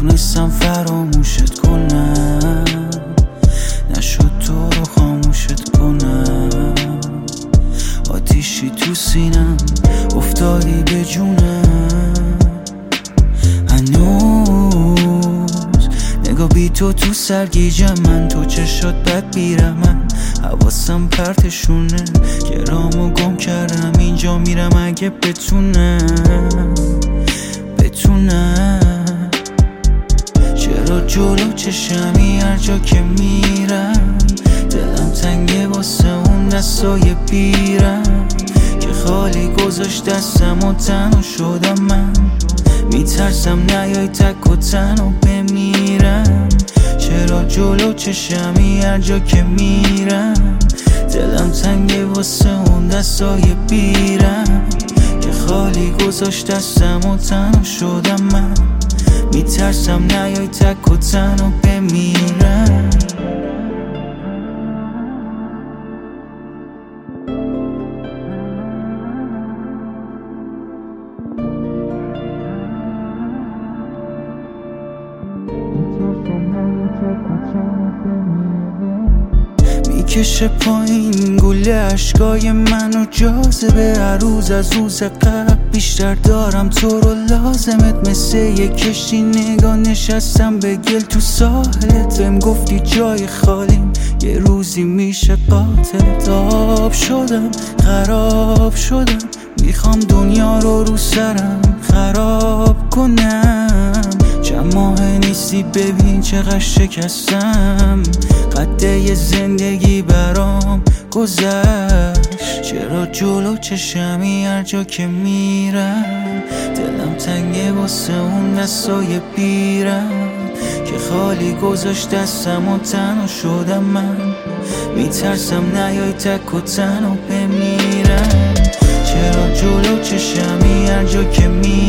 نتونستم فراموشت کنم، نشد تو رو خاموشت کنم. آتیشی تو سینم افتادی به جونم، هنوز نگاه بی تو سرگیجم من. تو چشات بد بیرمن، حواسم پرتشونه، گرامو گم کردم اینجا میرم اگه بتونم. چرا جلو چشمی هر جا که میرم، دلم تنگه واسه اون دستای بیرم که خالی گذاشت دستم و تنها شدم من. میترسم نیای تک و تنها بمیرم. چرا جلو چشمی هر جا که میرم، دلم تنگه واسه اون دستای بیرم که خالی گذاشت دستم و تنها شدم من. میترسم نیای تک و تنها بمیرم. میکشه پایین گله اشکای منو، جاذبه هر روز از روز قبل بیشتر دارم تو رو لازمت. مثل یک کشتی نگاه نشستم به گل تو ساحلت، بهم گفتی جای خالیم یه روزی میشه قاتلت. آب شدم خراب شدم، میخوام دنیا رو سرم خراب کنم. چند ماه نیستی ببین چقدر شکستم، قده زندگی برام گذشت. چرا جلو چشمی هر جا که میرم، دلم تنگه واسه اون دستای بیرم که خالی گذاشت دستم و تنها شدم من. میترسم نیای تک و تنها بمیرم. چرا جلو چشمی هر جا که میرم،